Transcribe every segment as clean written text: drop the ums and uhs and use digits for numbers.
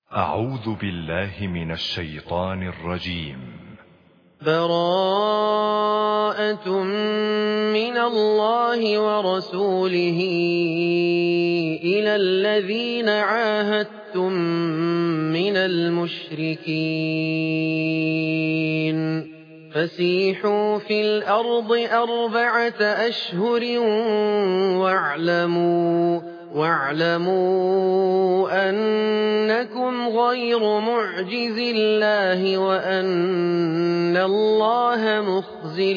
أعوذ بالله من الشيطان الرجيم. براءة من الله ورسوله إلى الذين عاهدتم من المشركين فسيحوا في الأرض 4 أشهر واعلموا أنكم غير معجز الله وأن الله مخزي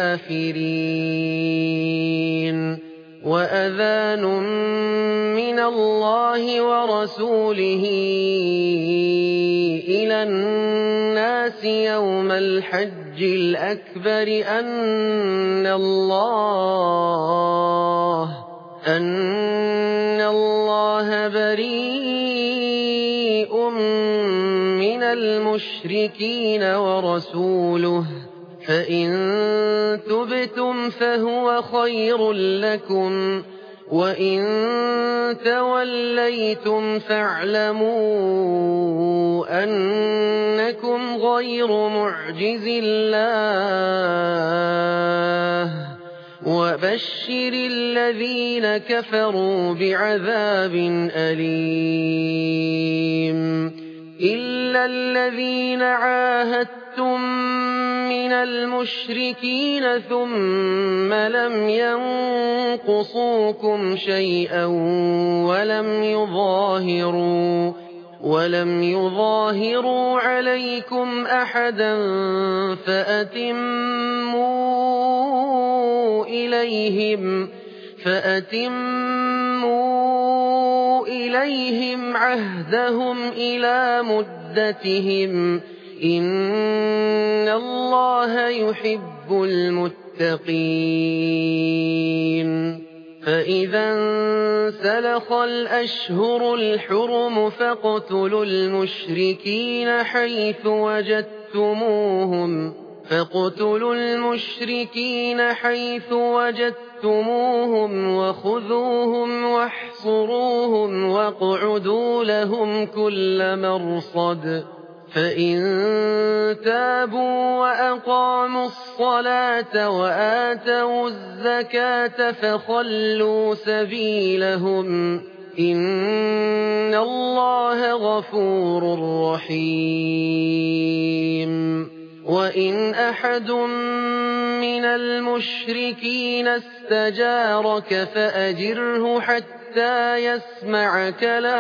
الكافرين. وأذان من الله ورسوله إلى الناس يوم الحج الأكبر أن الله بريء من المشركين ورسوله فإن تبتم فهو خير لكم وإن توليتم فاعلموا أنكم غير معجز الله وبشر الذين كفروا بعذاب أليم. إلا الذين عاهدتم من المشركين ثم لم ينقصوكم شيئا ولم يظاهروا عليكم أحدا فأتموا إليهم عهدهم إلى مدتهم إن الله يحب المتقين. فإذا انسلخ الأشهر الحرم فاقتلوا المشركين حيث وجدتموهم وخذوهم واحصروهم واقعدوا لهم كل مرصد. فإن تابوا وأقاموا الصلاة وآتوا الزكاة فخلوا سبيلهم إن الله غفور رحيم. وإن أحد من المشركين استجارك فأجره حتى يسمع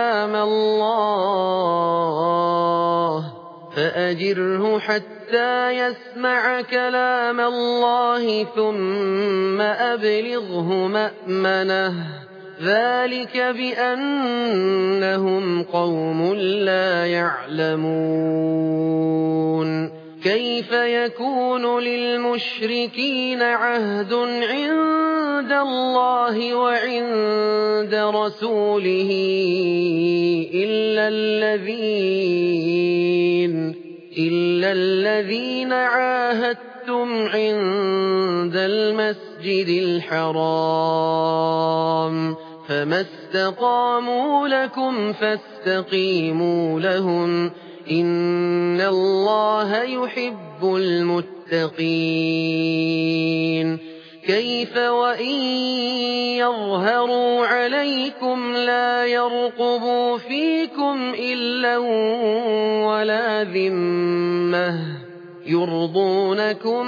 كلام الله ثم أبلغه مأمنه ذلك بأنهم قوم لا يعلمون. كيف يكون للمشركين عهد عند الله وعند رسوله إلا الذين عاهدتم عند المسجد الحرام فما استقاموا لكم فاستقيموا لهم إن الله يحب المتقين. كيف وإن يظهروا عليكم لا يرقبوا فيكم إلا ولا ذمة يرضونكم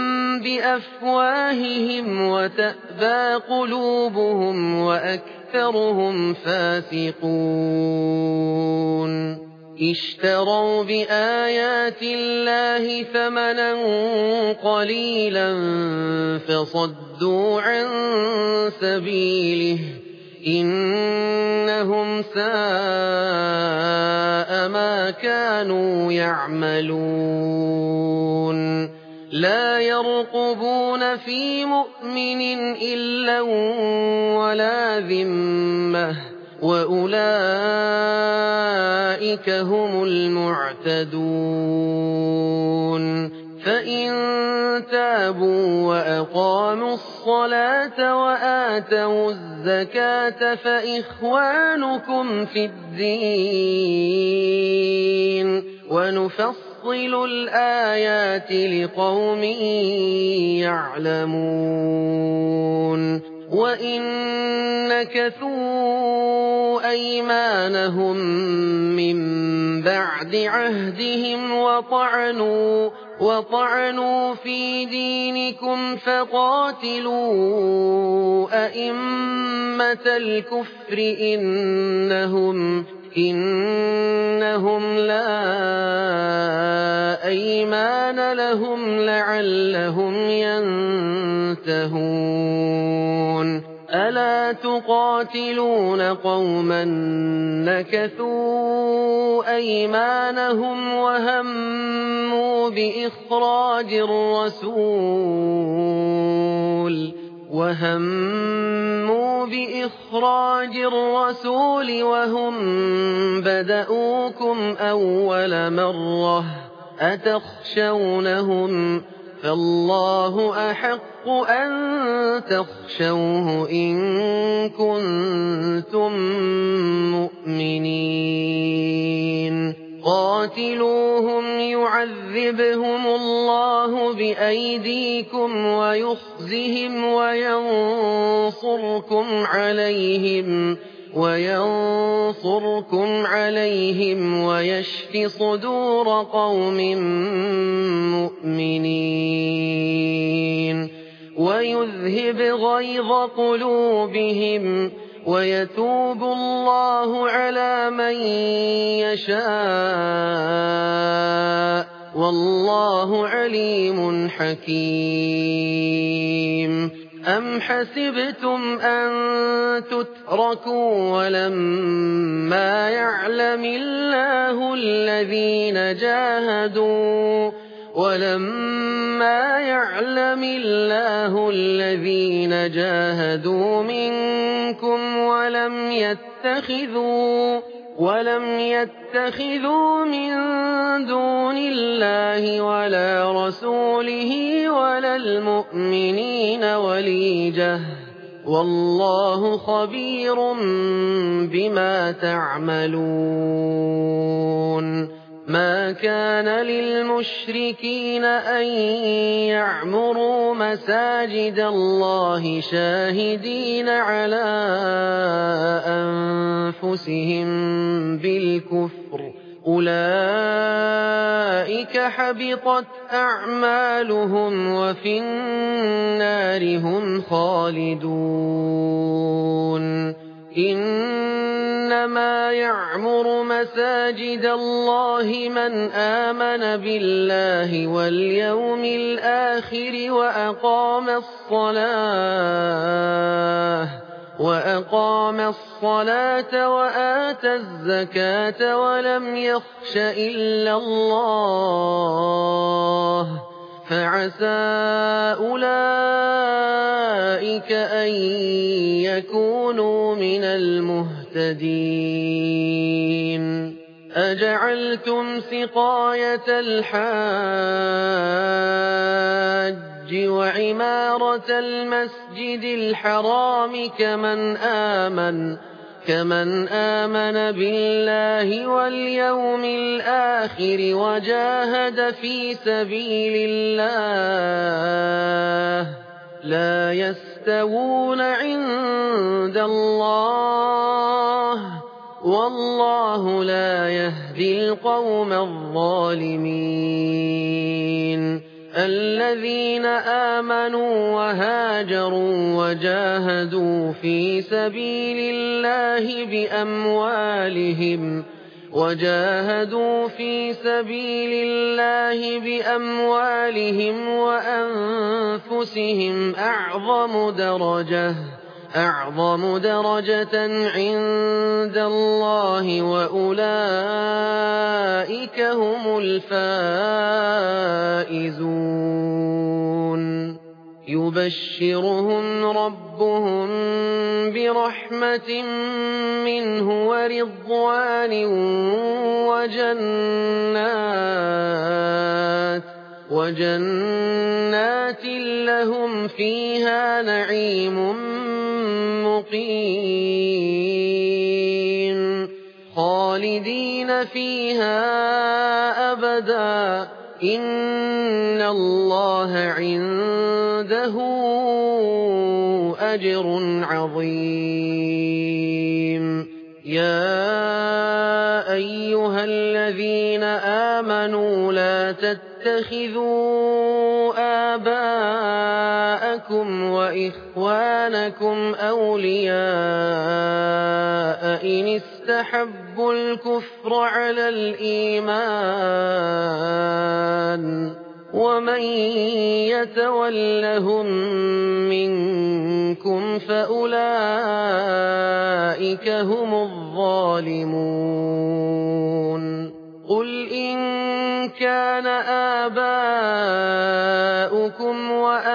بأفواههم وتأبى قلوبهم وأكثرهم فاسقون. اشتروا بآيات الله ثمنا قليلا فصدوا عن سبيله إنهم ساء ما كانوا يعملون. لا يرقبون في مؤمن إلا ولا ذمة وأولئك هم المعتدون. فإن تابوا وأقاموا الصلاة الصلاة وآتوا الزكاة فإخوانكم في الدين ونفصل الآيات لقوم يعلمون وإن نكثوا أيمانهم من بعد عهدهم وطعنوا في دينكم فقاتلوا أئمة الكفر إنهم لا أيمان لهم لعلهم ينتهون ألا تقاتلون قوما نكثوا أيمانهم وهموا بإخراج الرسول وهم بدؤوكم أول مرة أتخشونهم فالله أحق أن تخشوه إن كنتم مؤمنين قاتلوهم يعذبهم الله بأيديكم ويخزهم وينصركم عليهم ويشف صدور قوم مؤمنين ويذهب غيظ قلوبهم ويتوب الله على من يشاء والله عليم حكيم أم حسبتم أن تتركوا ولما يعلم الله الذين جاهدوا منكم ولم يتخذوا من دون الله ولا رسوله ولا المؤمنين وليجة والله خبير بما تعملون ما كان للمشركين أن يعمروا مساجد الله شاهدين على أنفسهم بالكفر أولئك حبطت أعمالهم وفي النار هم خالدون إنما يعمر مساجد الله من آمن بالله واليوم الآخر وأقام الصلاة وآتى الزكاة ولم يخش إلا الله فعسى أولئك أن يكونوا من المهتدين أجعلتم سقاية الحاج وعمارة المسجد الحرام كمن آمن بالله واليوم الآخر وجاهد في سبيل الله لا يستوون عند الله والله لا يهدي القوم الظالمين الذين آمنوا وهاجروا وجاهدوا في سبيل الله بأموالهم وأنفسهم أعظم درجة عند الله وأولئك هم الفائزون يبشرهم ربهم برحمة منه وجنات لهم فيها نعيم مقيم خالدين فيها أبدا إن الله عنده أجر عظيم يا أيها الذين آمنوا لا تتخذوا آباءكم وإخوانكم أولياء إن استحبوا الكفر على الإيمان ومن يتولهم منكم فأولئك هم الظالمون قل إن كان آباؤكم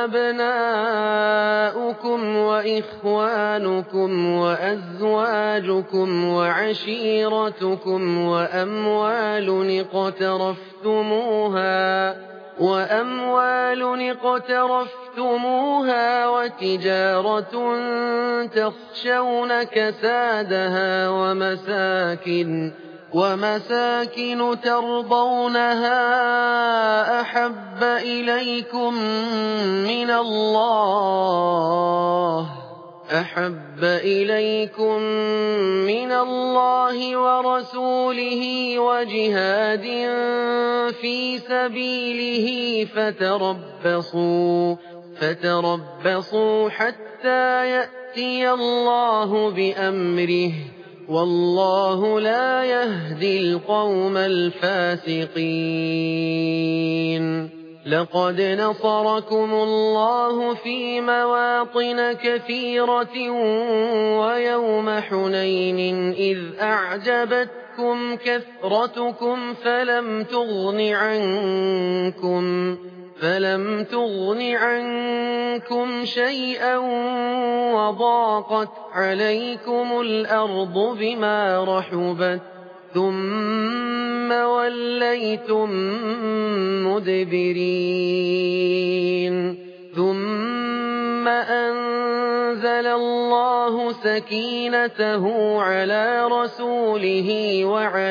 وأبناؤكم وإخوانكم وأزواجكم وعشيرتكم وأموال اقترفتموها وتجارة تخشون كسادها ومساكن ترضونها أحب إليكم من الله ورسوله وجهاد في سبيله فتربصوا حتى يأتي الله بأمره والله لا يهدي القوم الفاسقين لقد نصركم الله في مواطن كثيرة ويوم حنين إذ أعجبتكم كثرتكم فلم تغن عنكم شيئا وضاقت عليكم الأرض بما رحبت ثم وليتم مدبرين ثم أنزل الله سكينته على رسوله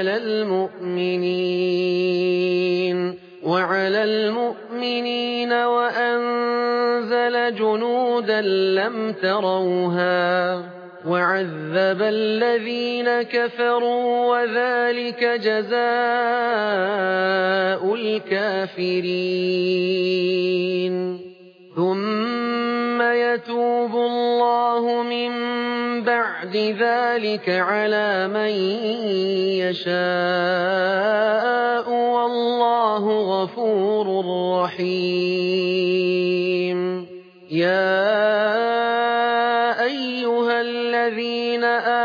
وعلى المؤمنين وأنزل جنودا لم تروها وعذب الذين كفروا وذلك جزاء الكافرين ثم يتوب الله من بعد ذلك على من يشاء والله غفور رحيم يا أيها الذين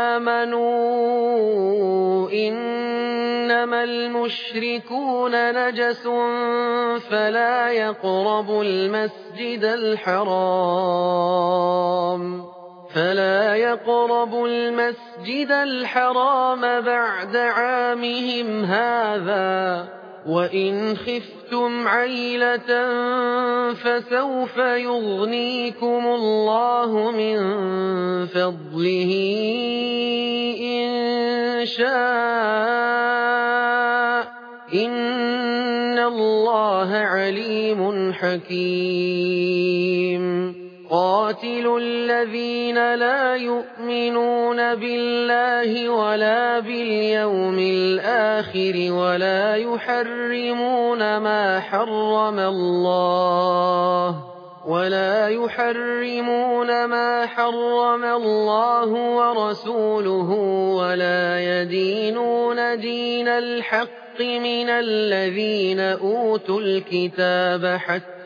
آمنوا إنما المشركون نجس فلا يقربوا المسجد الحرام بعد عامهم هذا وإن خفتم عيلة فسوف يغنيكم الله من فضله إن شاء إن الله عليم حكيم قاتلوا الذين لا يؤمنون بالله ولا باليوم الآخر ولا يحرمون ما حرم الله ورسوله ولا يدينون دين الحق من الذين أوتوا الكتاب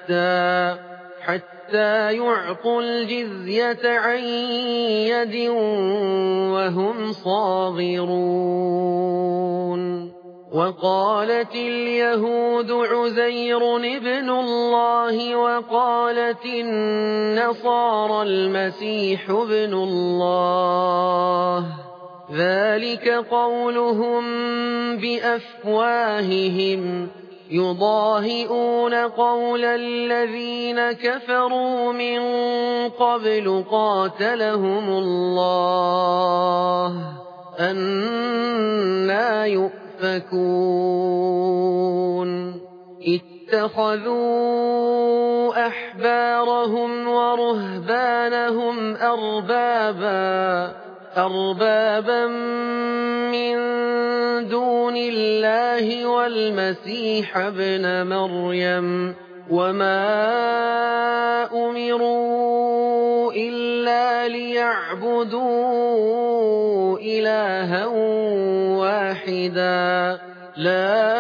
حتى يعطوا الجزية عن يد وهم صاغرون وقالت اليهود عزير ابن الله وقالت النصارى المسيح ابن الله ذلك قولهم بأفواههم يضاهئون قول الذين كفروا من قبل قاتلهم الله أنى يؤفكون اتخذوا أحبارهم ورهبانهم أربابا من دون الله والمسيح ابن مريم وما أمروا إلا ليعبدوا إلها واحدا لا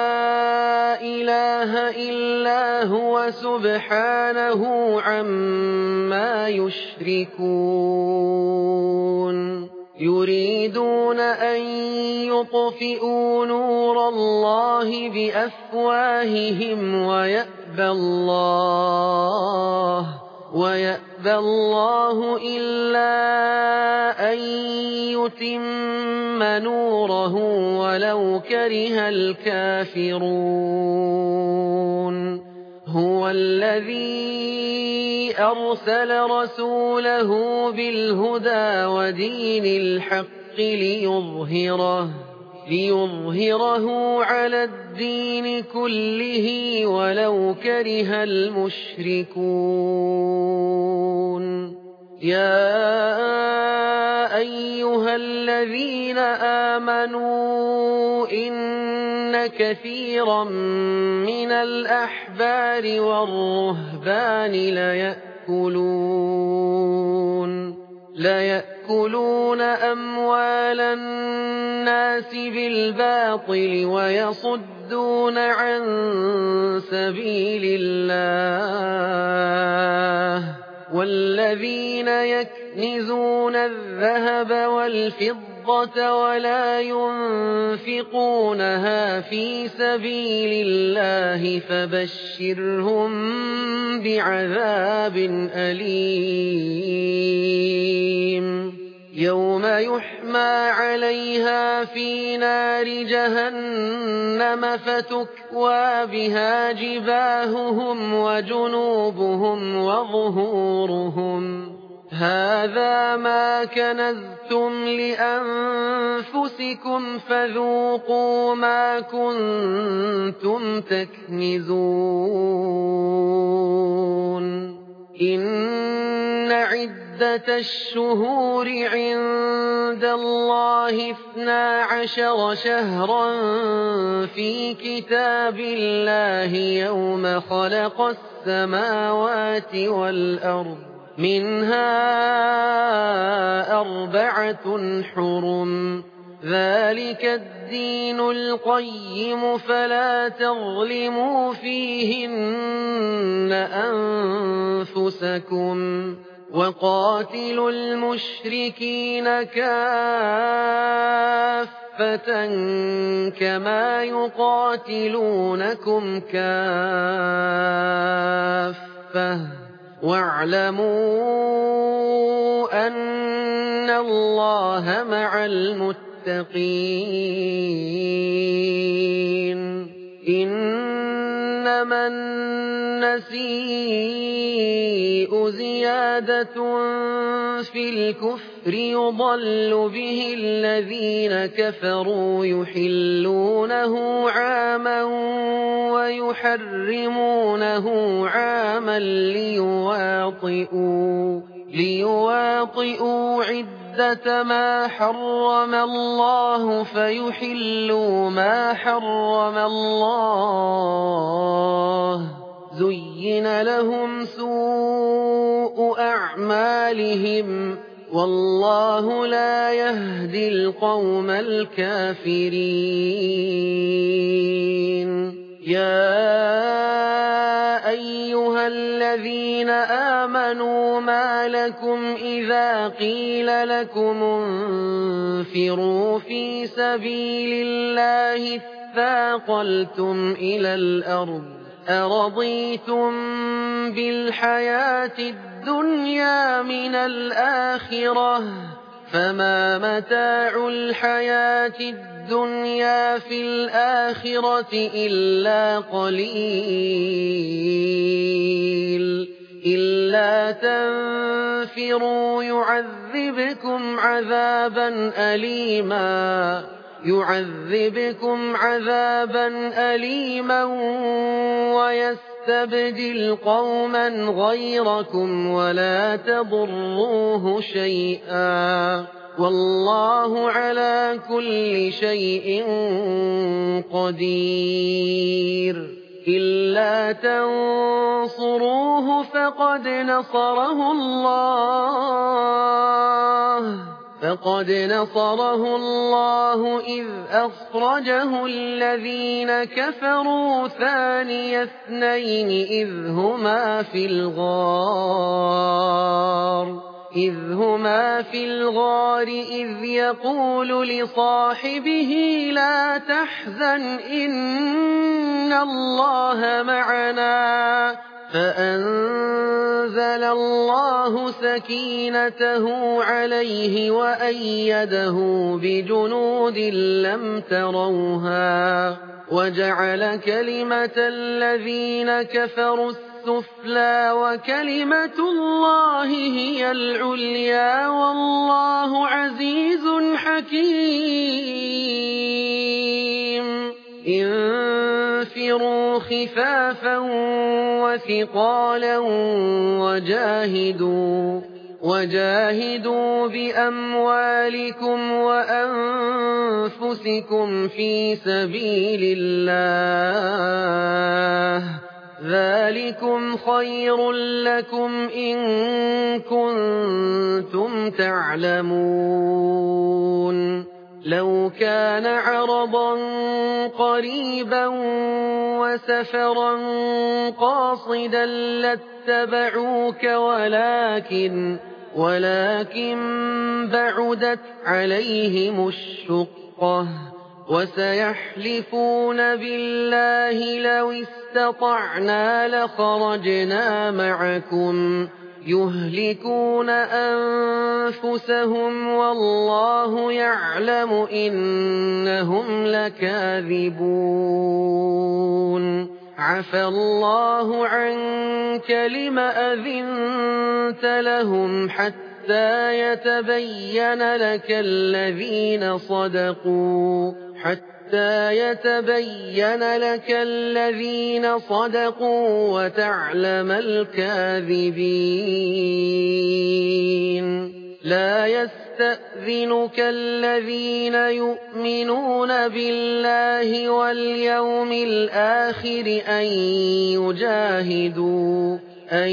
إله إلا هو سبحانه عما يشركون يريدون أن يطفئوا نور الله بأفواههم ويأبى الله إلا أن يتم نوره ولو كره الكافرون هو الذي أرسل رسوله بالهدى ودين الحق ليظهره على الدين كله ولو كره المشركون يا أيها الذين آمنوا إن كثيرا من الأحبار والرهبان ليأكلون أموال الناس بالباطل ويصدون عن سبيل الله والذين يكنزون الذهب والفضة ولا ينفقونها في سبيل الله فبشرهم بعذاب أليم يوم يحمى عليها في نار جهنم فتكوى بها جباههم وجنوبهم وظهورهم هذا ما كنزتم لأنفسكم فذوقوا ما كنتم تكنزون إن عدة الشهور عند الله 12 شهرا في كتاب الله يوم خلق السماوات والأرض منها 4 حرم ذلك الدين القيم فلا تظلموا فيهن أنفسكم وقاتلوا المشركين كافة كما يقاتلونكم كافة واعلموا أن الله مع المتقين إنما النسيء زيادة في الكفر يضل به الذين كفروا يحلونه عاما ويحرمونه عاما ليواطئوا عدة ما حرم الله فيحلوا ما حرم الله زين لهم سوء أعمالهم والله لا يهدي القوم الكافرين يا أيها الذين آمنوا ما لكم إذا قيل لكم انفروا في سبيل الله اثاقلتم إلى الأرض أرضيتم بالحياة الدنيا من الآخرة فما متاع الحياة الدنيا في الآخرة إلا قليل إلا تنفروا يعذبكم عذابا أليما ويستبدل قوما غيركم ولا تضروه شيئا والله على كل شيء قدير إلا تنصروه فقد نصره الله إذ أخرجه الذين كفروا ثاني اثنين إذ هما في الغار إذ يقول لصاحبه لا تحزن إن الله معنا فأنزل الله سكينته عليه وأيده بجنود لم تروها وجعل كلمة الذين كفروا السفلى وكلمة الله هي العليا والله عزيز حكيم انفروا خفافا وثقالا وجاهدوا بأموالكم وأنفسكم في سبيل الله ذلكم خير لكم إن كنتم تعلمون لو كان عرضا قريبا وسفرا قاصدا لاتبعوك ولكن بعدت عليهم الشقة وسيحلفون بالله لو استطعنا لخرجنا معكم يهلكون أنفسهم والله يعلم إنهم لكاذبون عفى الله عنك لم أذنت لهم حتى يتبين لك الذين صدقوا وتعلم الكاذبين لا يستأذنك الذين يؤمنون بالله واليوم الآخر أن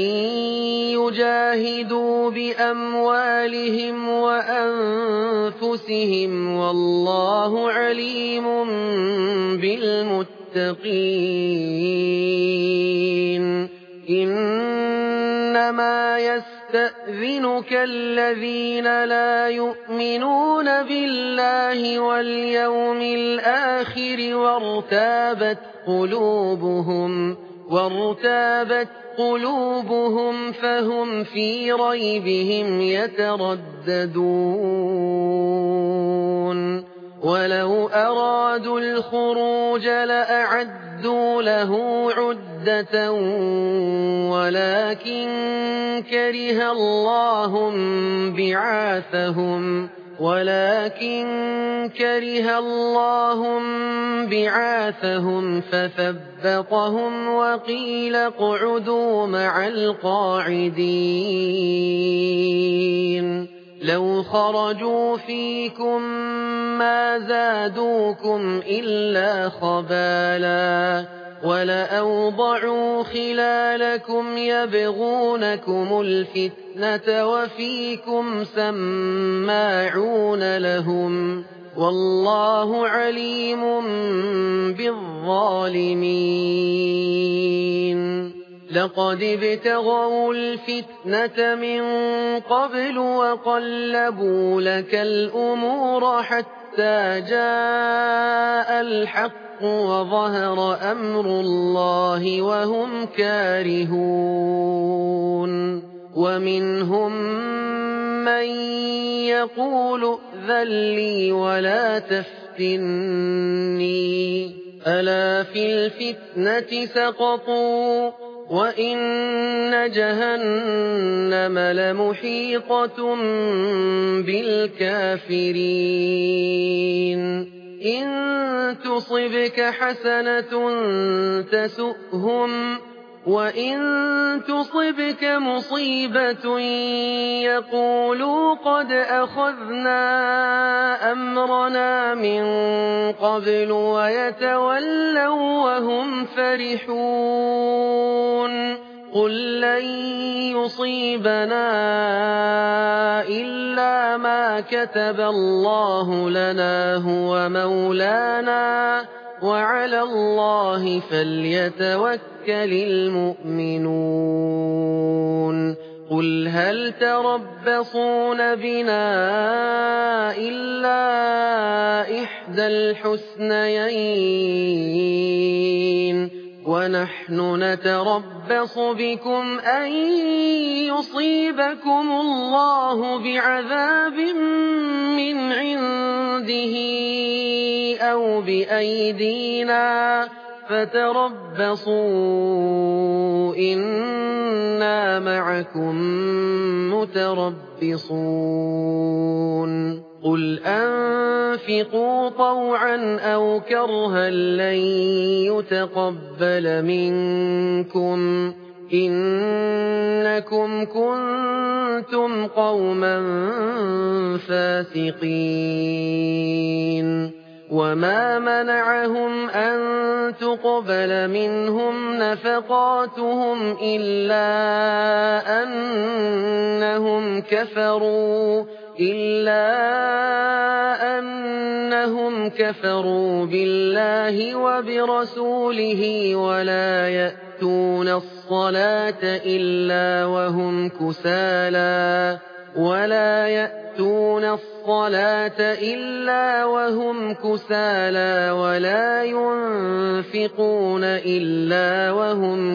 يجاهدوا بأموالهم وأنفسهم والله عليم بالمتقين إنما يستأذنك الذين لا يؤمنون بالله واليوم الآخر وارتابت قلوبهم فهم في ريبهم يترددون ولو أرادوا الخروج لأعدوا له عدة ولكن كره الله بعاثهم فثبطهم وقيل اقعدوا مع القاعدين لو خرجوا فيكم ما زادوكم إلا خبالا ولأوضعوا خلالكم يبغونكم الفتنة وفيكم سماعون لهم والله عليم بالظالمين لقد ابتغوا الفتنة من قبل وقلبوا لك الأمور حتى جاء الحق وظهر أمر الله وهم كارهون ومنهم من يقول ائذن لي ولا تفتني ألا في الفتنة سقطوا وإن جهنم لمحيطة بالكافرين إن تصبك حسنة تسؤهم وإن تصبك مصيبة يقولوا قد أخذنا أمرنا من قبل ويتولوا وهم فرحون قل لن يصيبنا إلا ما كتب الله لنا هو مولانا وعلى الله فليتوكل المؤمنون قل هل تربصون بنا إلا إحدى الحسنيين ونحن نتربص بكم أن يصيبكم الله بعذاب من عنده أو بأيدينا فتربصوا إنا معكم متربصون قل أنفقوا طوعا أو كرها لن يتقبل منكم إنكم كنتم قوما فاسقين وما منعهم أن تقبل منهم نفقاتهم إلا أنهم كفروا بالله وبرسوله ولا يأتون الصلاة إلا وهم كسالى ولا ينفقون إلا وهم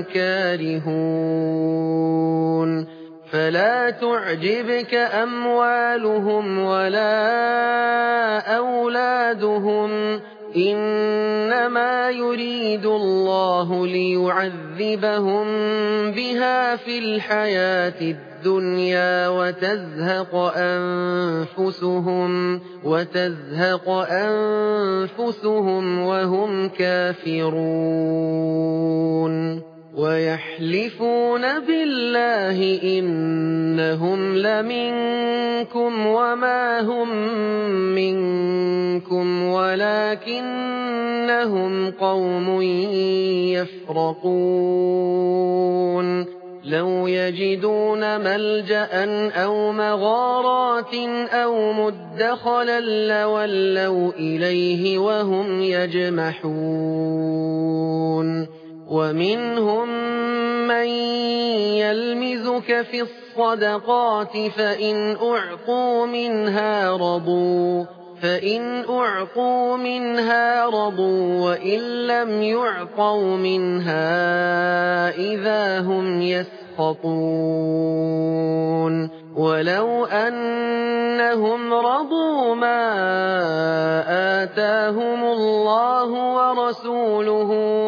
كارهون فلا تعجبك أموالهم ولا أولادهم إنما يريد الله ليعذبهم بها في الحياة الدنيا وتزهق أنفسهم وهم كافرون ويحلفون بالله إنهم لمنكم وما هم منكم ولكنهم قوم يفرقون لو يجدون ملجأ أو مغارات أو مدخلا لولوا إليه وهم يجمحون ومنهم من يلمزك في الصدقات فإن أعطوا منها رضوا وإن لم يعطوا منها إذا هم يسخطون ولو أنهم رضوا ما آتاهم الله ورسوله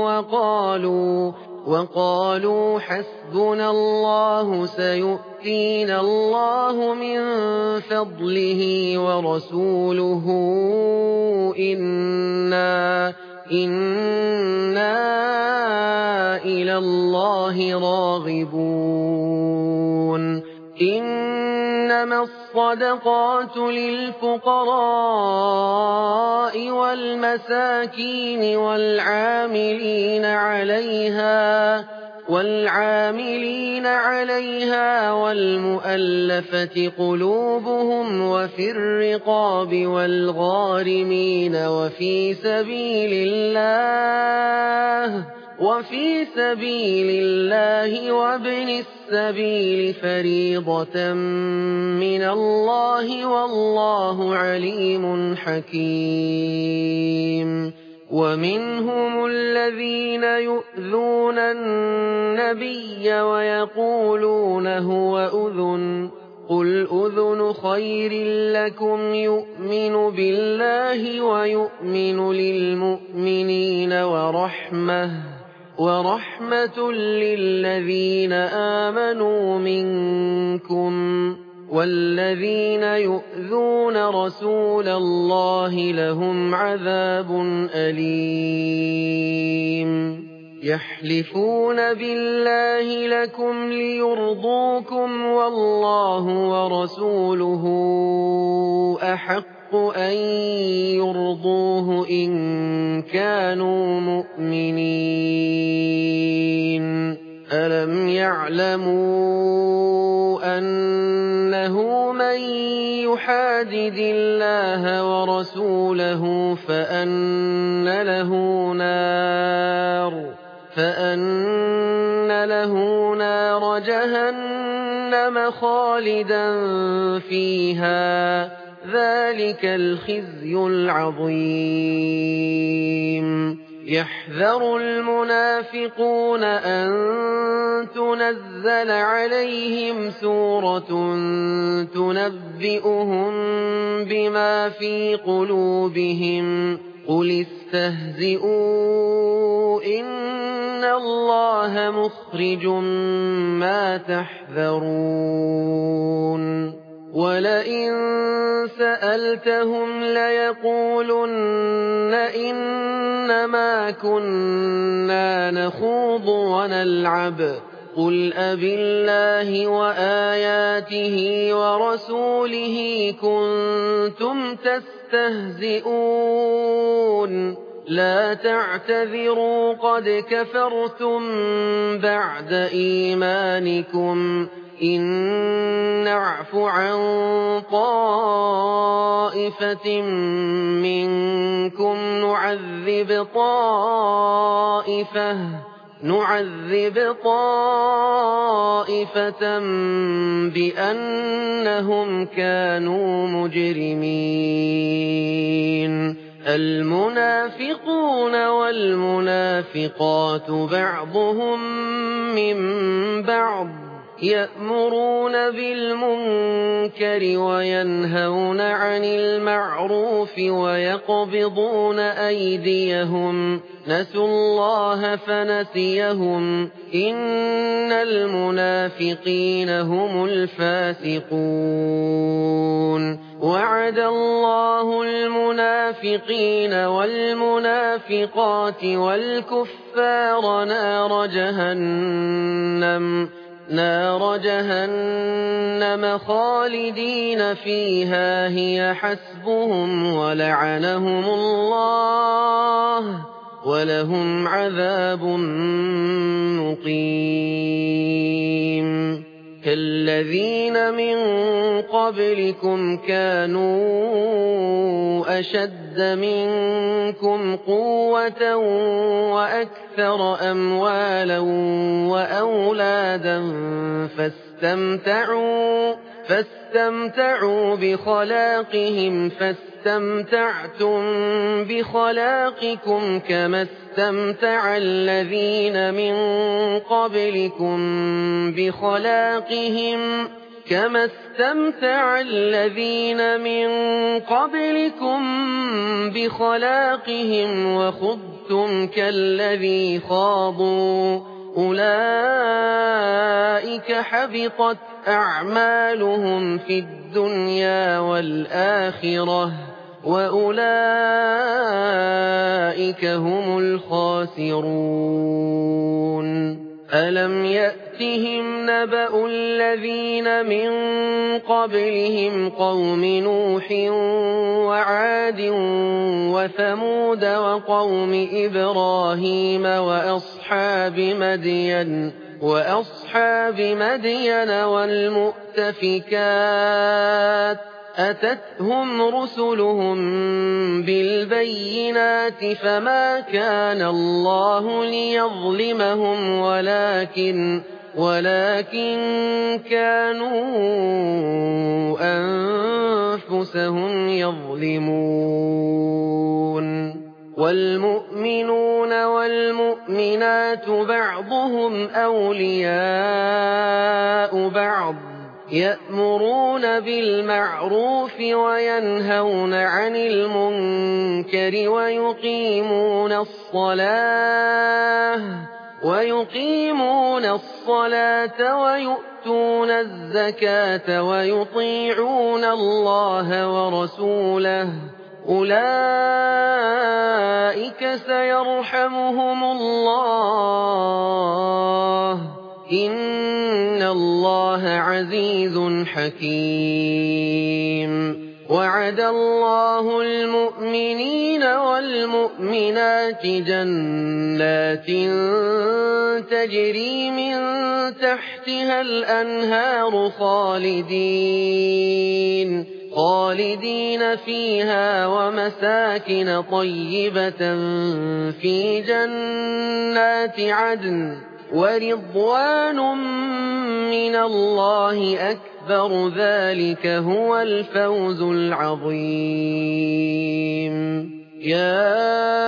وقالوا حسبنا الله سيؤتينا الله من فضله ورسوله إنا إلى الله راغبون إنما الصدقات للفقراء والمساكين والعاملين عليها والمؤلفة قلوبهم وفي الرقاب والغارمين وفي سبيل الله وابن السبيل فريضة من الله والله عليم حكيم ومنهم الذين يؤذون النبي ويقولون هو أذن قُلْ أُذُنُ خَيْرٍ لَّكُمْ يُؤْمِنُ بِاللَّهِ وَيُؤْمِنُ لِلْمُؤْمِنِينَ وَرَحْمَةٌ لِّلَّذِينَ آمَنُوا مِنكُمْ ۚ وَالَّذِينَ يُؤْذُونَ رَسُولَ اللَّهِ لَهُمْ عَذَابٌ أَلِيمٌ يَحْلِفُونَ بِاللَّهِ لَكُمْ لِيُرْضُوكُمْ وَاللَّهُ وَرَسُولُهُ أَحَقُّ أَن يُرْضُوهُ إِن كَانُوا مُؤْمِنِينَ أَلَمْ يَعْلَمُوا أَنَّهُ مَن يُحَادِدِ اللَّهَ وَرَسُولَهُ فَأَنَّ لَهُ نَارَ جَهَنَّمَ خَالِدًا فِيهَا ۚ ذَٰلِكَ الْخِزْيُ الْعَظِيمُ يَحْذَرُ الْمُنَافِقُونَ أَن تُنَزَّلَ عَلَيْهِمْ سُورَةٌ تُنَبِّئُهُم بِمَا فِي قُلُوبِهِمْ ۚ قُلِ اسْتَهْزِئُوا إِنَّ اللَّهَ مُخْرِجٌ مَّا تَحْذَرُونَ وَلَئِن سَأَلْتَهُمْ لَيَقُولُنَّ إِنَّمَا كُنَّا نَخُوضُ وَنَلْعَبُ ۚ قُلْ أَبِاللَّهِ وَآيَاتِهِ وَرَسُولِهِ كُنتُمْ تَسْتَهْزِئُونَ لَا تَعْتَذِرُوا قَدْ كَفَرْتُم بَعْدَ إِيمَانِكُمْ ۚ إِن نَّعْفُ عَن طَائِفَةٍ مِّنكُمْ نُعَذِّبْ طَائِفَةً بِأَنَّهُمْ كَانُوا مُجْرِمِينَ الْمُنَافِقُونَ وَالْمُنَافِقَاتُ بَعْضُهُم مِّن بَعْضٍ يَأْمُرُونَ بِالْمُنكَرِ وَيَنْهَوْنَ عَنِ الْمَعْرُوفِ وَيَقْبِضُونَ أَيْدِيَهُمْ ۚ نَسُوا اللَّهَ فَنَسِيَهُمْ ۗ إِنَّ الْمُنَافِقِينَ هُمُ الْفَاسِقُونَ وَعَدَ اللَّهُ الْمُنَافِقِينَ وَالْمُنَافِقَاتِ وَالْكُفَّارَ نَارَ جَهَنَّمَ خَالِدِينَ فِيهَا هِيَ حَسْبُهُمْ وَلَعَنَهُمُ اللَّهُ وَلَهُمْ عَذَابٌ مُّقِيمٌ كَالَّذِينَ مِن قَبْلِكُمْ كَانُوا أَشَدَّ مِنكُمْ قُوَّةً وَأَكْثَرَ أَمْوَالًا وَأَوْلَادًا فَاسْتَمْتَعُوا بِخَلَاقِهِمْ فَاسْتَمْتَعْتُم بِخَلَاقِكُمْ كَمَا اسْتَمْتَعَ الَّذِينَ مِن قَبْلِكُم بِخَلَاقِهِمْ وَخُضْتُمْ كَالَّذِي خَاضُوا ۚ أُولَٰئِكَ حَبِطَتْ أَعْمَالُهُمْ فِي الدُّنْيَا وَالْآخِرَةِ ۖ وَأُولَٰئِكَ هُمُ الْخَاسِرُونَ أَلَمْ يَأْتِهِمْ نَبَأُ الَّذِينَ مِن قَبْلِهِمْ قَوْمِ نُوحٍ وَعَادٍ وَثَمُودَ وَقَوْمِ إِبْرَاهِيمَ وَأَصْحَابِ مَدْيَنَ وَالْمُؤْتَفِكَاتِ ۚ أَتَتْهُمْ رُسُلُهُم بِالْبَيِّنَاتِ فَمَا كَانَ اللَّهُ لِيَظْلِمَهُمْ وَلَٰكِن كَانُوا أَنفُسَهُمْ يَظْلِمُونَ وَالْمُؤْمِنُونَ وَالْمُؤْمِنَاتُ بَعْضُهُمْ أَوْلِيَاءُ بَعْضٍ يأمرون بالمعروف وينهون عن المنكر ويقيمون الصلاة ويؤتون الزكاة ويطيعون الله ورسوله أولئك سيرحمهم الله إن الله عزيز حكيم وعد الله المؤمنين والمؤمنات جنات تجري من تحتها الأنهار خالدين فيها ومساكن طيبة في جنات عدن ورضوان من الله أكبر ذلك هو الفوز العظيم يا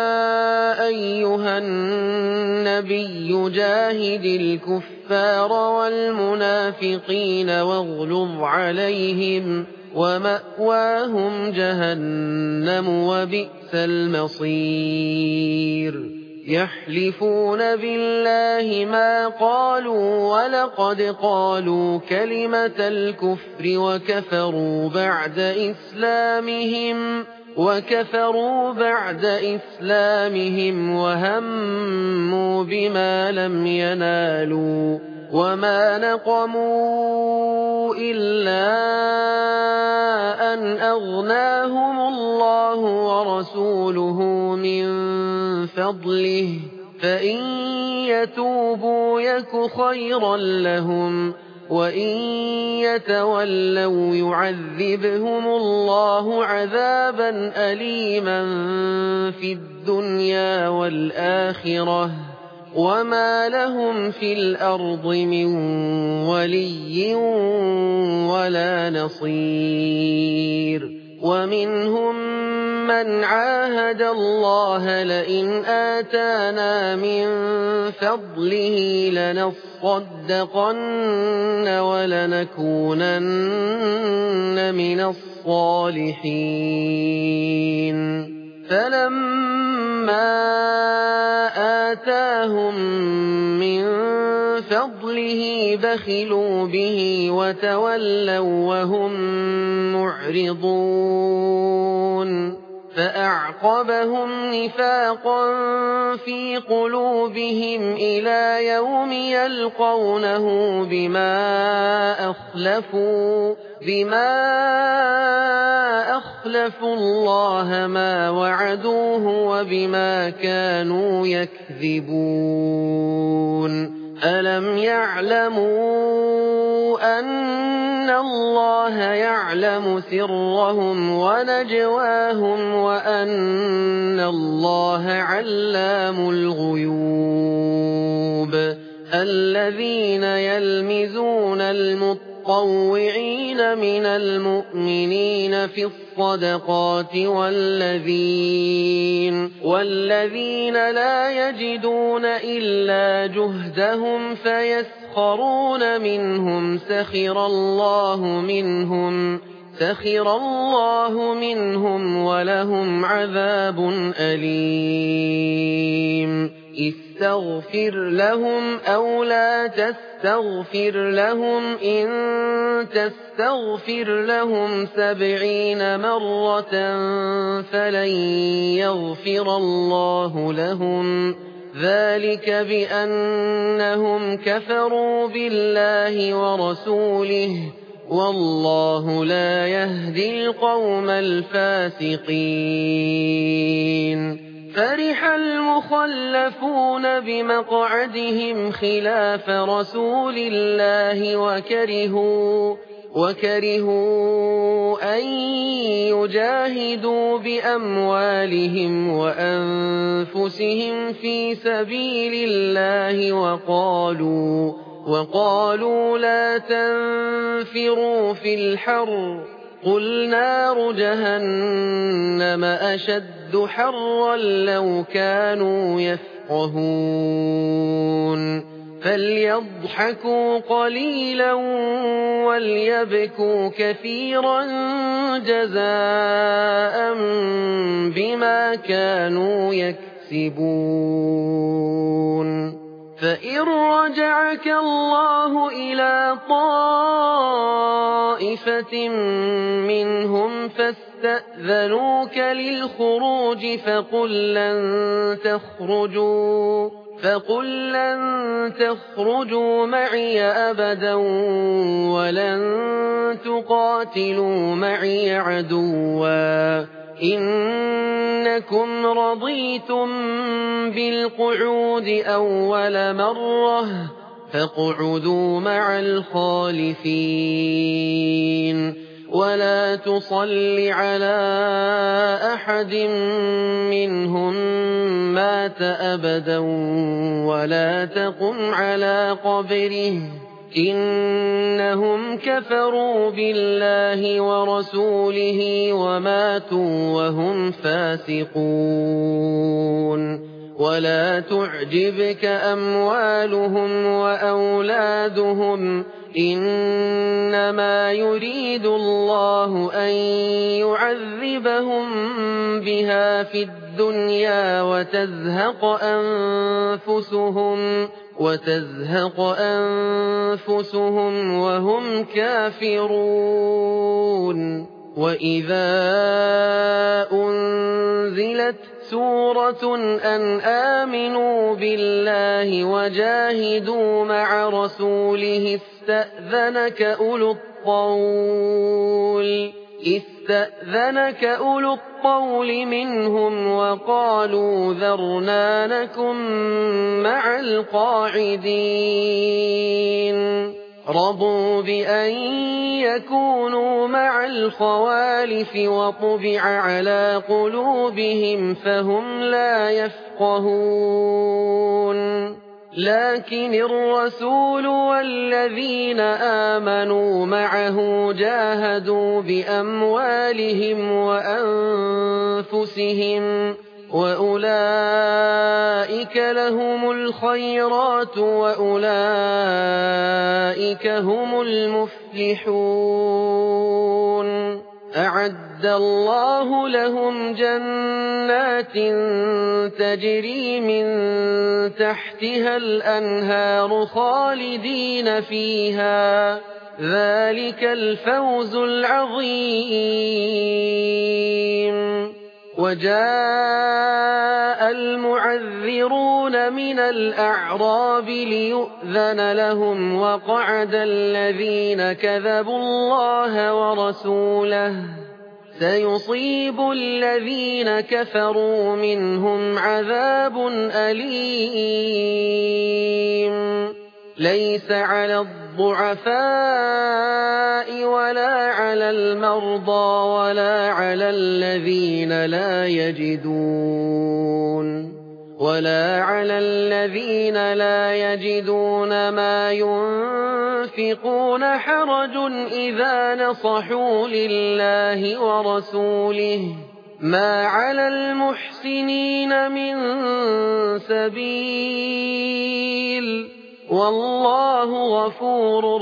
أيها النبي جاهد الكفار والمنافقين واغلظ عليهم ومأواهم جهنم وبئس المصير يحلفون بالله ما قالوا ولقد قالوا كلمة الكفر وكفروا بعد إسلامهم وهموا بما لم ينالوا وما نقموا إلا أن أغناهم الله ورسوله من فضله فإن يتوبوا يك خيرا لهم وإن يتولوا يعذبهم الله عذابا أليما في الدنيا والآخرة وما لهم في الأرض من ولي ولا نصير ومنهم من عاهد الله لئن آتانا من فضله لنصدقن ولنكونن من الصالحين فلما آتاهم من فضله بخلوا به وتولوا وهم معرضون فأعقبهم نفاقا في قلوبهم إلى يوم يلقونه بما أخلفوا الله ما وعدوه وبما كانوا يكذبون ألم يعلموا أن الله يعلم سرهم ونجواهم وأن الله علام الغيوب الذين يلمزون المطوعين من المؤمنين في الصدقات والذين لا يجدون إلا جهدهم فيسخرون منهم سخر الله منهم ولهم عذاب أليم استغفر لهم أو لا تستغفر لهم إن تستغفر لهم 70 مرة فلن يغفر الله لهم ذلك بأنهم كفروا بالله ورسوله والله لا يهدي القوم الفاسقين فرح المخلفون بمقعدهم خلاف رسول الله وكرهوا أن يجاهدوا بأموالهم وأنفسهم في سبيل الله وقالوا لا تنفروا في الحر قل نار جهنم أشد حرا لو كانوا يفقهون فليضحكوا قليلا وليبكوا كثيرا جزاء بما كانوا يكسبون فإن رجعك الله إلى طائفة منهم فاستأذنوك للخروج فقل لن تخرجوا معي أبدا ولن تقاتلوا معي عدوا إنكم رضيتم بالقعود أول مرة فاقعدوا مع الخالفين ولا تصل على أحد منهم مات أبدا ولا تقم على قبره إنهم كفروا بالله ورسوله وماتوا وهم فاسقون ولا تعجبك أموالهم وأولادهم إنما يريد الله أن يعذبهم بها في الدنيا وتزهق أنفسهم وهم كافرون وإذا أنزلت سورة أن آمنوا بالله وجاهدوا مع رسوله استأذنك أولو الطول منهم وقالوا ذرنا نكن مع القاعدين رضوا بأن يكونوا مع الخوالف وطبع على قلوبهم فهم لا يفقهون لكن الرسول والذين آمنوا معه جاهدوا بأموالهم وأنفسهم وأولئك لهم الخيرات وأولئك هم المفلحون أعد الله لهم جنات تجري من تحتها الأنهار خالدين فيها ذلك الفوز العظيم وجاء المعذرون من الأعراب ليؤذن لهم وقعد الذين كذبوا الله ورسوله سيصيب الذين كفروا منهم عذاب أليم ليس على الضعفاء ولا على المرضى ولا على الذين لا يجدون ما ينفقون حرج إذا نصحوا لله ورسوله ما على المحسنين من سبيل والله غفور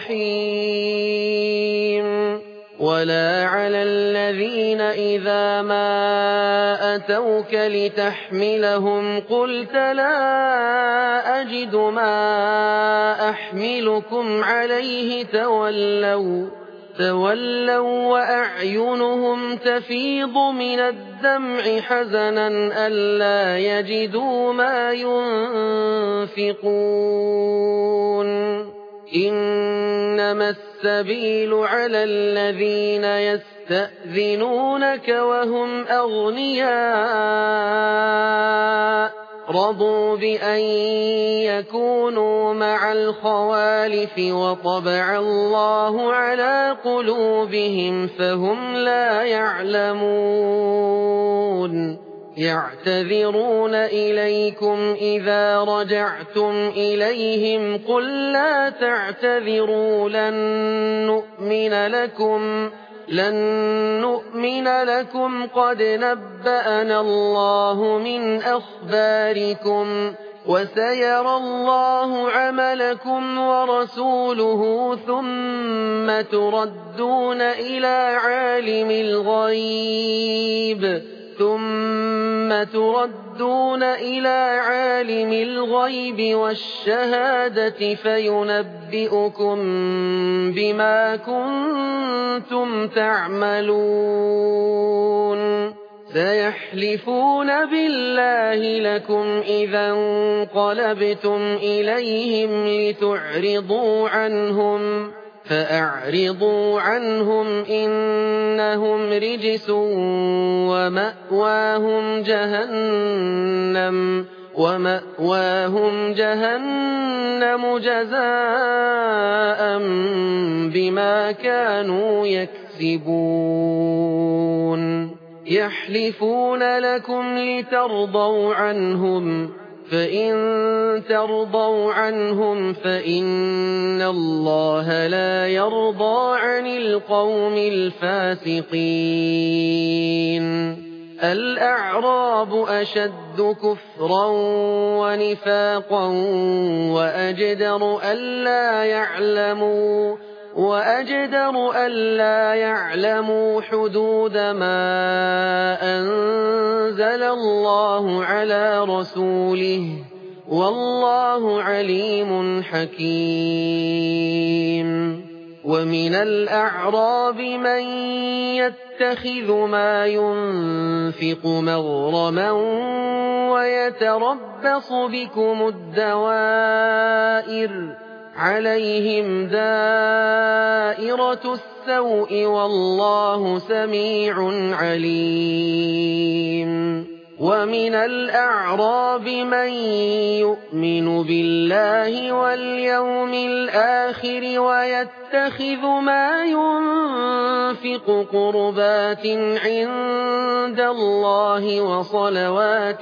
رحيم ولا على الذين إذا ما أتوك لتحملهم قلت لا أجد ما أحملكم عليه تولوا وأعينهم تفيض من الدمع حزنا ألا يجدوا ما ينفقون إنما السبيل على الذين يستأذنونك وهم أغنياء رضوا بأن يكونوا مع الخوالف وطبع الله على قلوبهم فهم لا يعلمون يعتذرون إليكم إذا رجعتم إليهم قل لا تعتذروا لن نؤمن لكم قد نبأنا الله من أخباركم وسيرى الله عملكم ورسوله ثم تردون إلى عالم الغيب والشهادة فينبئكم بما كنتم تعملون سيحلفون بالله لكم إذا انقلبتم إليهم لتعرضوا عنهم فأعرضوا عنهم إنهم رجس ومأواهم جهنم جزاء بما كانوا يكسبون يحلفون لكم لترضوا عنهم فإن ترضوا عنهم فإن الله لا يرضى عن القوم الفاسقين الأعراب أشد كفرا ونفاقا وأجدر ألا يعلموا حدود ما أنزل الله على رسوله والله عليم حكيم ومن الأعراب من يتخذ ما ينفق مغرما ويتربص بكم الدوائر عليهم دائرة السوء والله سميع عليم ومن الأعراب من يؤمن بالله واليوم الآخر ويتخذ ما ينفق قربات عند الله وصلوات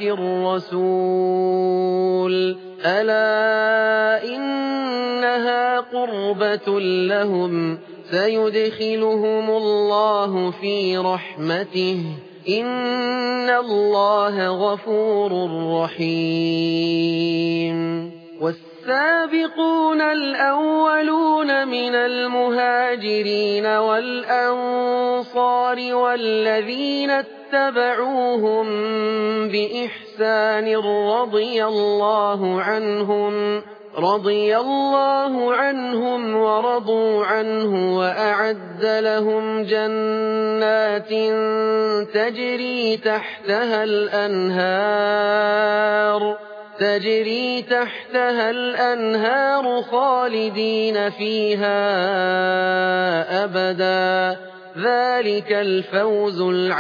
الرسول ألا إنها قربة لهم سيدخلهم الله في رحمته إن الله غفور رحيم والسابقون الأولون من المهاجرين والأنصار والذين اتبعوهم بإحسان رضي الله عنهم ورضوا عنه وأعد لهم جنات تجري تحتها الأنهار خالدين فيها أبدا ذلك الفوز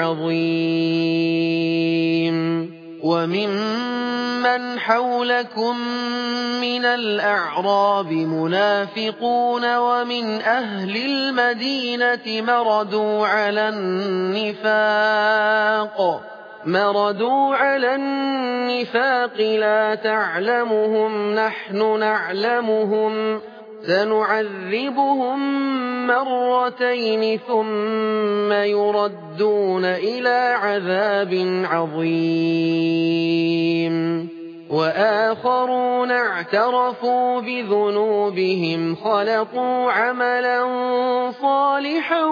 العظيم وممن حولكم من الأعراب منافقون ومن أهل المدينة مردوا على النفاق لا تعلمهم نحن نعلمهم سنعذبهم مرتين ثم يردون إلى عذاب عظيم وآخرون اعترفوا بذنوبهم خلقوا عملا صالحا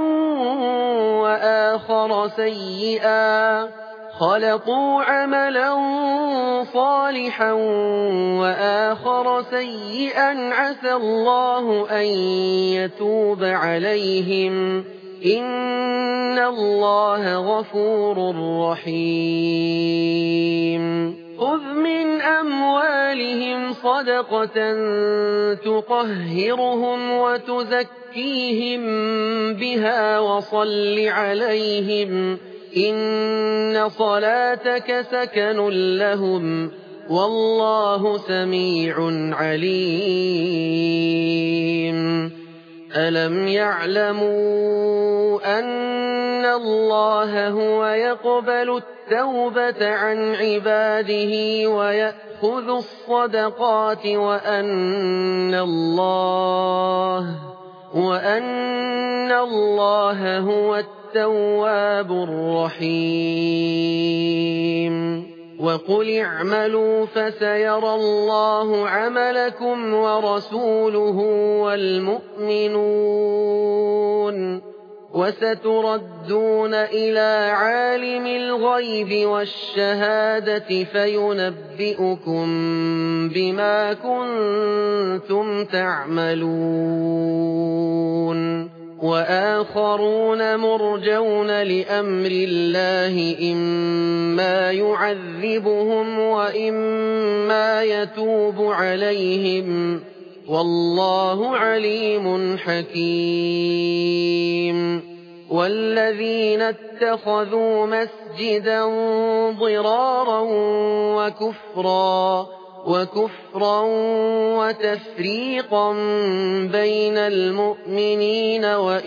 وآخر سيئا عسى الله أن يتوب عليهم إن الله غفور رحيم خذ من أموالهم صدقة تطهرهم وتزكيهم بها وصل عليهم إن صلاتك سكن لهم والله سميع عليم ألم يعلموا أن الله هو يقبل التوبة عن عباده ويأخذ الصدقات وأن الله هو التواب الرحيم وقل اعملوا فسيرى الله عملكم ورسوله والمؤمنون وستردون إلى عالم الغيب والشهادة فينبئكم بما كنتم تعملون وآخرون مرجون لأمر الله إما يعذبهم وإما يتوب عليهم والله عليم حكيم والذين اتخذوا مسجدا ضرارا وكفرا وتفريقا بين المؤمنين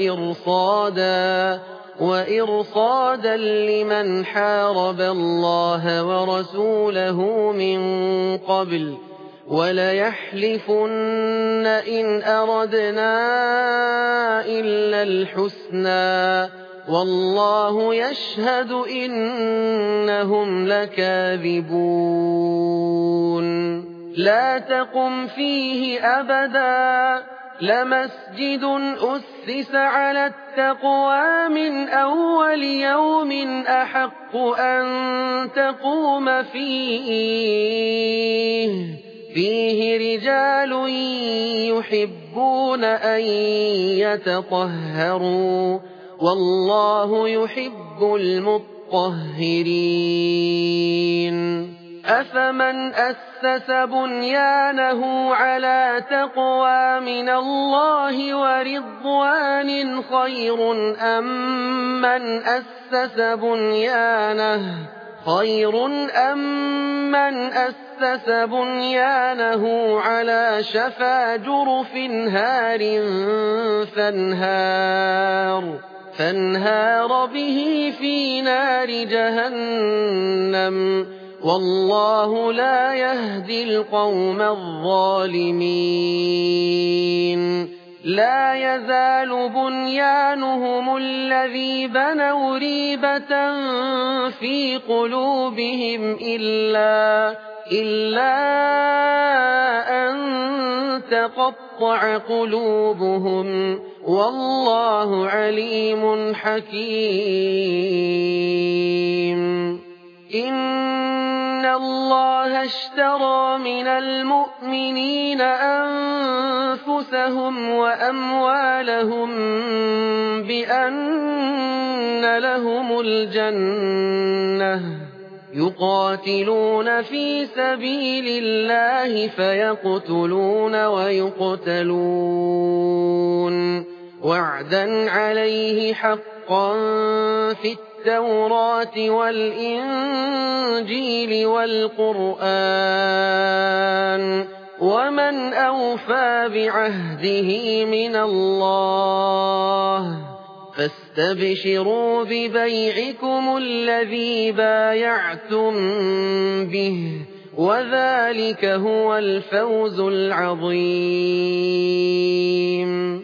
وإرصادا لمن حارب الله ورسوله من قبل وليحلفن إن أردنا إلا الحسنى والله يشهد إنهم لكاذبون لا تقم فيه أبدا لمسجد أسس على التقوى من أول يوم أحق أن تقوم فيه رجال يحبون أن يتطهروا والله يحب المطهرين أفمن أسس بنيانه على تقوى من الله ورضوان خير أم من أسس بنيانه على شفا جرف هار فانهار به في نار جهنم والله لا يهدي القوم الظالمين لا يزال بنيانهم الذي بنوا ريبة في قلوبهم إلا أن تقطع قلوبهم والله عليم حكيم إن الله اشترى من المؤمنين أنفسهم وأموالهم بأن لهم الجنة يقاتلون في سبيل الله فيقتلون ويقتلون وعدا عليه حقا في التوراة والإنجيل والقرآن ومن أوفى بعهده من الله فاستبشروا ببيعكم الذي بايعتم به وذلك هو الفوز العظيم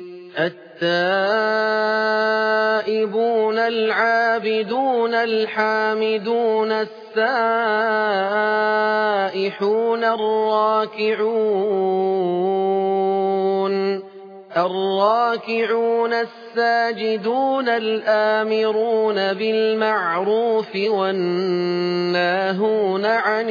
التائبون العابدون الحامدون السائحون الراكعون الساجدون الآمرون بالمعروف والناهون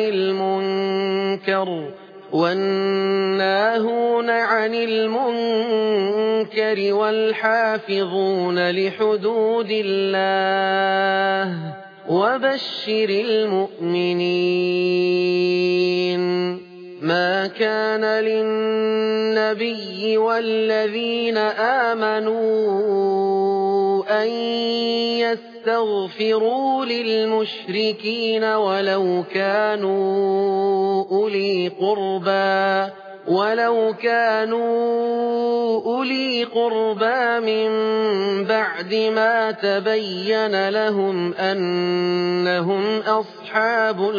عن المنكر والحافظون لحدود الله وبشر المؤمنين ما كان للنبي والذين آمنوا أن يستغفروا للمشركين ولو كانوا أولي قربى من بعد ما تبين لهم أنهم أصحاب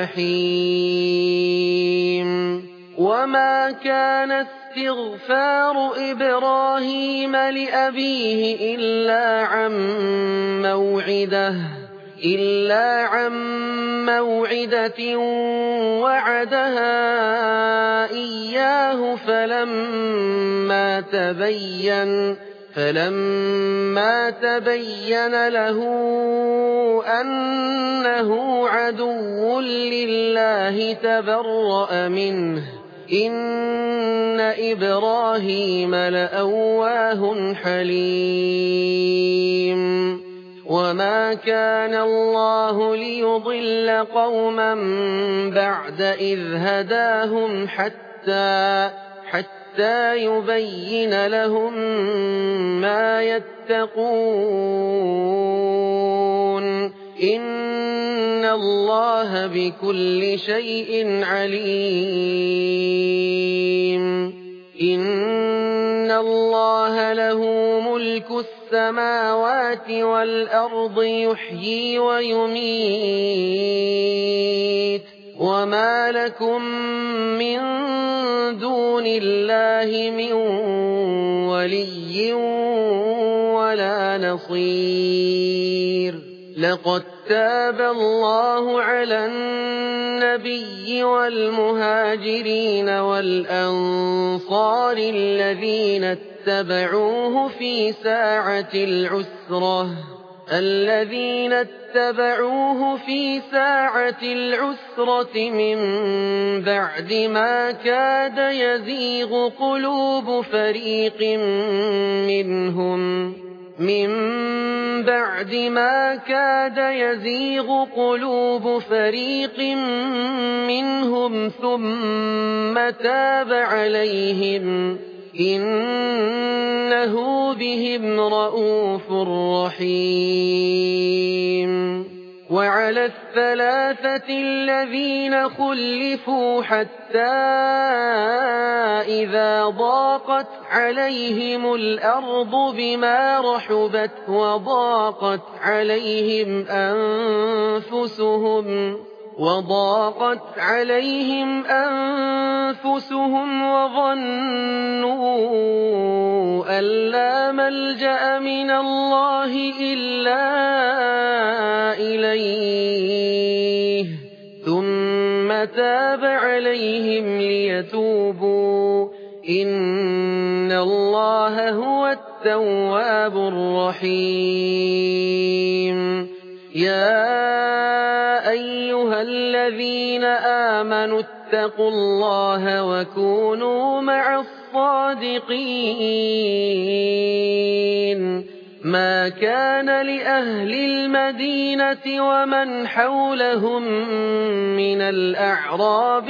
الجحيم وما كان استغفار إبراهيم لأبيه إلا عن مَوْعِدَةٍ وَعَدَهَا إِيَّاهُ فَلَمَّا تَبَيَّنَ لَهُ أَنَّهُ عَدُوٌّ لِّلَّهِ تَبَرَّأَ مِنْهُ ۚ إِنَّ إِبْرَاهِيمَ لَأَوَّاهٌ حَلِيمٌ وَمَا كَانَ اللَّهُ لِيُضِلَّ قَوْمًا بَعْدَ إِذْ هَدَاهُمْ حَتَّىٰ يُبَيِّنَ لَهُم مَّا يَتَّقُونَ ۚ إِنَّ اللَّهَ بِكُلِّ شَيْءٍ عَلِيمٌ إِنَّ اللَّهَ لَهُ مُلْكُ السَّمَاوَاتِ وَالْأَرْضِ يُحْيِي وَيُمِيتُ ۚ وَمَا لَكُم مِّن دُونِ اللَّهِ مِن وَلِيٍّ وَلَا نَصِيرٍ لَقَد تَّابَ اللَّهُ عَلَى النَّبِيِّ وَالْمُهَاجِرِينَ وَالْأَنصَارِ الَّذِينَ اتَّبَعُوهُ فِي سَاعَةِ الْعُسْرَةِ مِن بَعْدِ مَا كَادَ يَزِيغُ قُلُوبُ فَرِيقٍ مِّنْهُمْ ثُمَّ تَابَ عَلَيْهِمْ ۚ إِنَّهُ بِهِمْ رَءُوفٌ رَّحِيمٌ وَعَلَى الثَّلَاثَةِ الَّذِينَ خُلِّفُوا حَتَّىٰ إِذَا ضَاقَتْ عَلَيْهِمُ الْأَرْضُ بِمَا رَحُبَتْ وَضَاقَتْ عَلَيْهِمْ أَنفُسُهُمْ وَظَنُّوا أَن لَّا مَلْجَأَ مِنَ اللَّهِ إِلَّا إِلَيْهِ ثُمَّ تَابَ عَلَيْهِمْ لِيَتُوبُوا ۚ إِنَّ اللَّهَ هُوَ التَّوَّابُ الرَّحِيمُ يَا أَيُّهَا الَّذِينَ آمَنُوا اتَّقُوا اللَّهَ وَكُونُوا مَعَ الصَّادِقِينَ مَا كَانَ لِأَهْلِ الْمَدِينَةِ وَمَنْ حَوْلَهُم مِّنَ الْأَعْرَابِ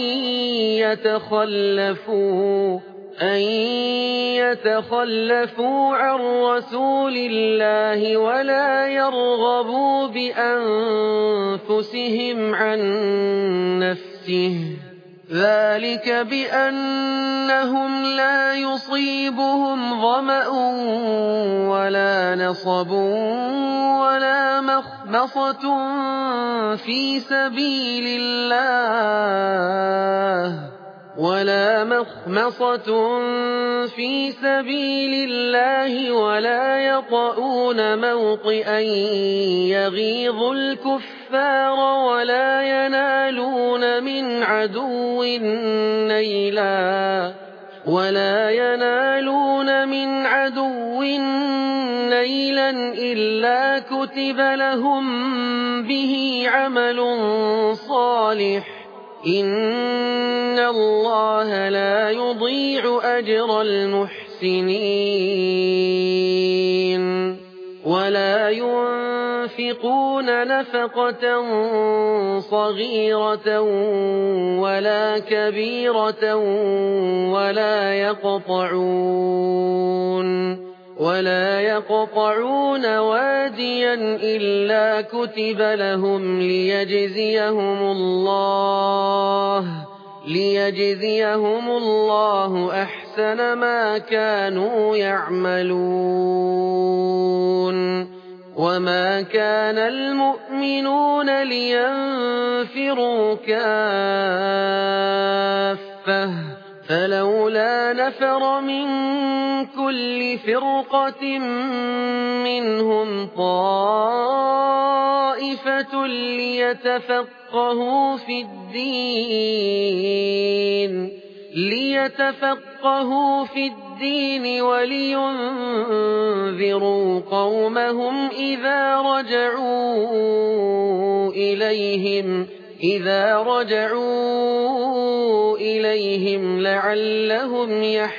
أَن يَتَخَلَّفُوا عَن رَّسُولِ اللَّهِ وَلَا يَرْغَبُوا بِأَنفُسِهِمْ عَن نَّفْسِهِ ۚ ذَٰلِكَ بِأَنَّهُمْ لَا يُصِيبُهُمْ ظَمَأٌ وَلَا نَصَبٌ وَلَا مَخْمَصَةٌ فِي سَبِيلِ اللَّهِ وَلَا يَطَئُونَ مَوْطِئًا يَغِيظُ الْكُفَّارَ وَلَا يَنَالُونَ مِنْ عَدُوٍّ نَّيْلًا إِلَّا كُتِبَ لَهُم بِهِ عَمَلٌ صَالِحٌ ۚ إِنَّ اللَّهَ لَا يُضِيعُ أَجْرَ الْمُحْسِنِينَ وَلَا يُنفِقُونَ نَفَقَةً صَغِيرَةً وَلَا كَبِيرَةً وَلَا يَقْطَعُونَ وَادِيًا إِلَّا كُتِبَ لَهُمْ لِيَجْزِيَهُمُ اللَّهُ أَحْسَنَ مَا كَانُوا يَعْمَلُونَ وَمَا كَانَ الْمُؤْمِنُونَ لِيَنفِرُوا كَافَّةً فلولا نفر من كل فرقة منهم طائفة ليتفقهوا في الدين ولينذروا قومهم إذا رجعوا إليهم لعلهم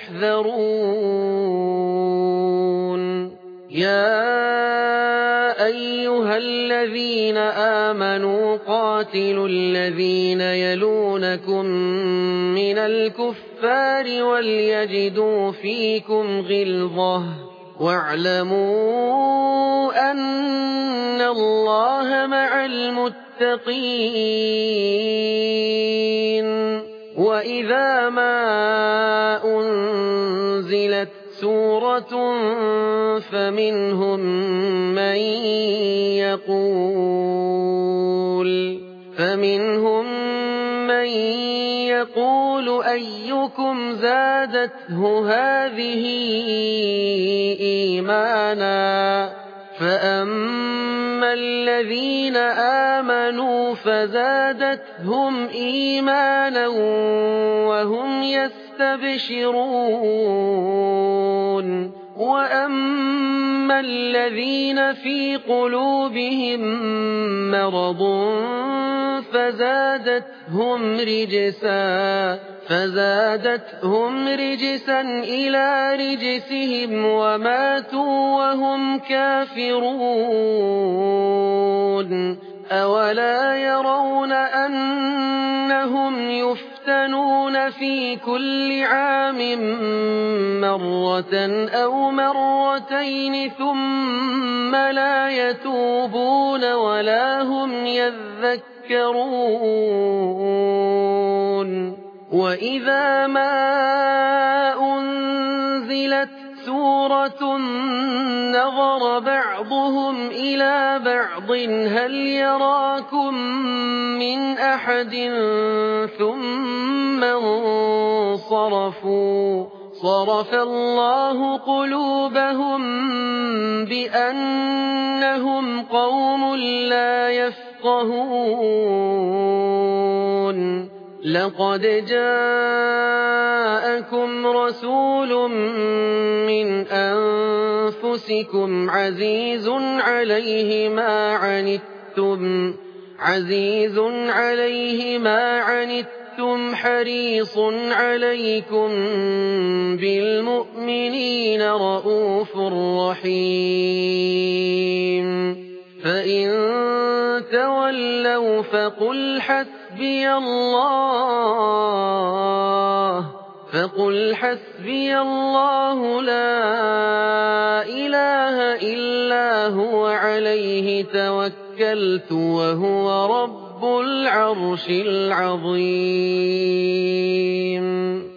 يحذرون. يا أيها الذين آمنوا قاتلوا الذين يلونكم من الكفار وليجدوا فيكم غلظة واعلموا أن الله مع المتقين. وإذا ما أنزلت سورة فمنهم من يقول أيكم زادته هذه إيمانا فأما الذين آمنوا فزادتهم إيمانا وهم يستبشرون. وأما الذين في قلوبهم مرض فزادتهم رجسا إلى رجسهم وماتوا وهم كافرون. أولا يرون أنهم يفتنون في كل عام مرة أو مرتين ثم لا يتوبون ولا هم يذكرون. وإذا ما أنزلت سورة نظر بعضهم إلى بعض هل يراكم من أحد ثم انصرفوا صرف الله قلوبهم بأنهم قوم لا يفقهون. لقد جاءكم رسول من أنفسكم عزيز عليه ما عنتم حريص عليكم بالمؤمنين رءوف رحيم. فإن تولوا فقل حسبي الله لا إله إلا هو عليه توكلت وهو رب العرش العظيم.